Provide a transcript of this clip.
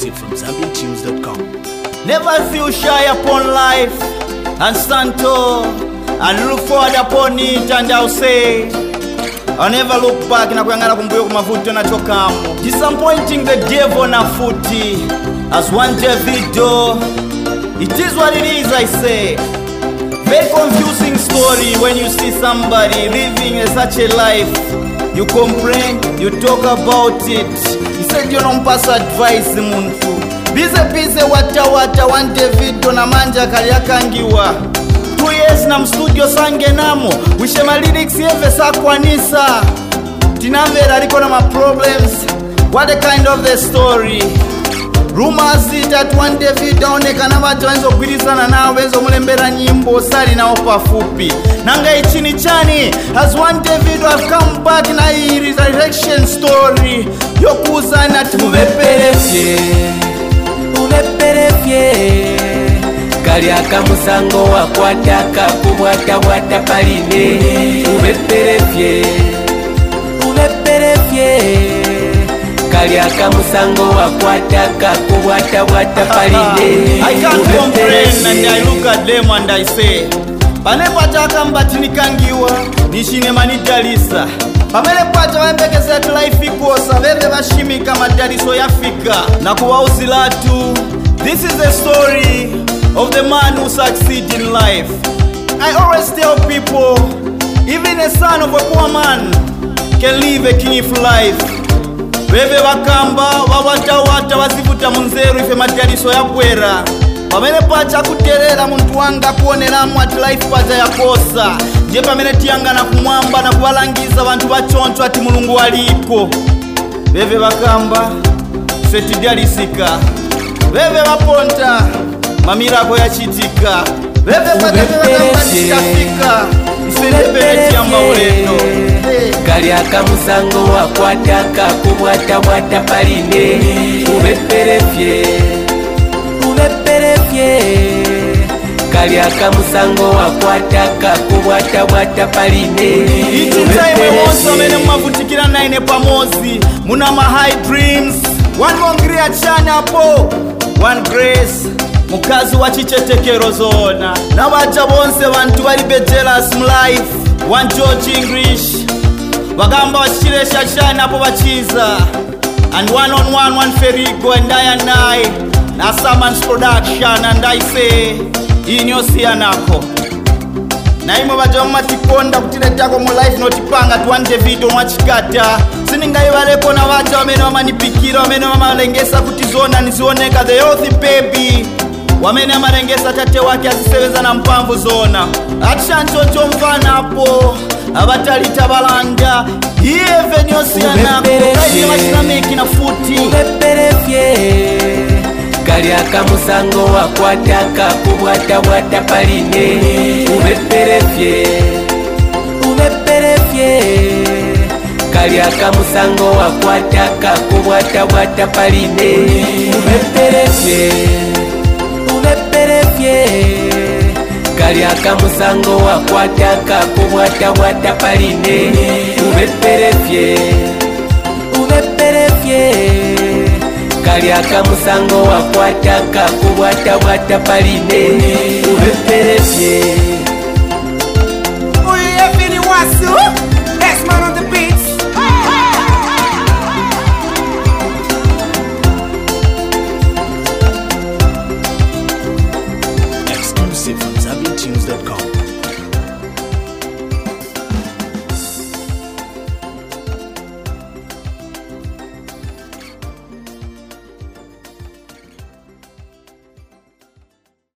Exclusive from ZambianTunes.com. Never feel shy upon life and stand tall and look forward upon it, and I'll say I'll never look back na kuyangana kumbuyo kumavuto na chokamo. Disappointing the devil na footy as one Davido. It is what it is, I say. Very confusing story when you see somebody living such a life. You complain, you talk about it. He said you don't pass advice muntu. Bize wata one Davido na manja kaliakangiwa. 2 years na mstudio sange namo. Wishe ma lyrics yeve sakwanisa. Tinamvera liko na ma problems. What a kind of the story. Rumors that one Davido onekana watu wenzo kuirizana nao wenzo mulembera nyimbo sali na opa fupi. Nanga ichini chani as one Davido have come back na hii resurrection story. Yokuza na tuveperefye Kaliaka musango wakwataka kubwata paline. Uveperefye Kaliaka musango wakwataka kubwata paline. I can't complain and I look at them and I say panepata mbatikangiwa nishine manidalisa. Pamele pata wembekeza life ikosa veve bashimika madaliso yafika na kuwauzilatu. This is the story of the man who succeeds in life. I always tell people, even a son of a poor man can live a king of life. Veve wakamba wawata wazivuta munzeru ife madaliso ya kwera. Pamele pacha kuterera muntu wanga kuoneramu ati life pacha ya kosa. Je pamele tianga na kumwamba na kuwalangiza wantu wachoncho ati mulungu waliko. Veve wakamba setidalisika. Veve waponta mamirako ya chitika. Veve wakamba nishafika isedebele tiamba ulendo. Kaliaka musango wakwataka kubwata paline. Uveperefye Kaliaka musango wakwataka kubwata paline. Iti time wonso mene mwavutikira naine pamozi. Muna ma high dreams. One mongri achana po One grace mukazi wa chichetekero zona. Na bacha bonse bantu bali be jealous mu life. One George English Bagamba wachiresha chana po bachiza. And one on one Ferigo and I na Saman's production, and I say inyosi anako. Na imo bajoma tikonda kutiletako mu life notipanga tu one Davido mwachikata. Siningai waleko na wacha wamene wamanipikira wamene wamalengesa kutizona nizioneka the healthy baby. Wamene wamalengesa tate wake aziseweza na mpamvu zona. Atishanchocho mfana hapo abatalita balanga. Iye venyosi anako kaini machinameki na futi. Kaliaka musango wakwataka kubwata paline. Uveperefye Kaliaka musango wakwataka kubwata paline. Uveperefye Kaliaka musango wakwataka kubwata paline. Uveperefye Kaliaka musango wakwataka kubwata paline. Uveperefye Uyefini wasu X-Man on the beats. Exclusive from ZambianTunes.com.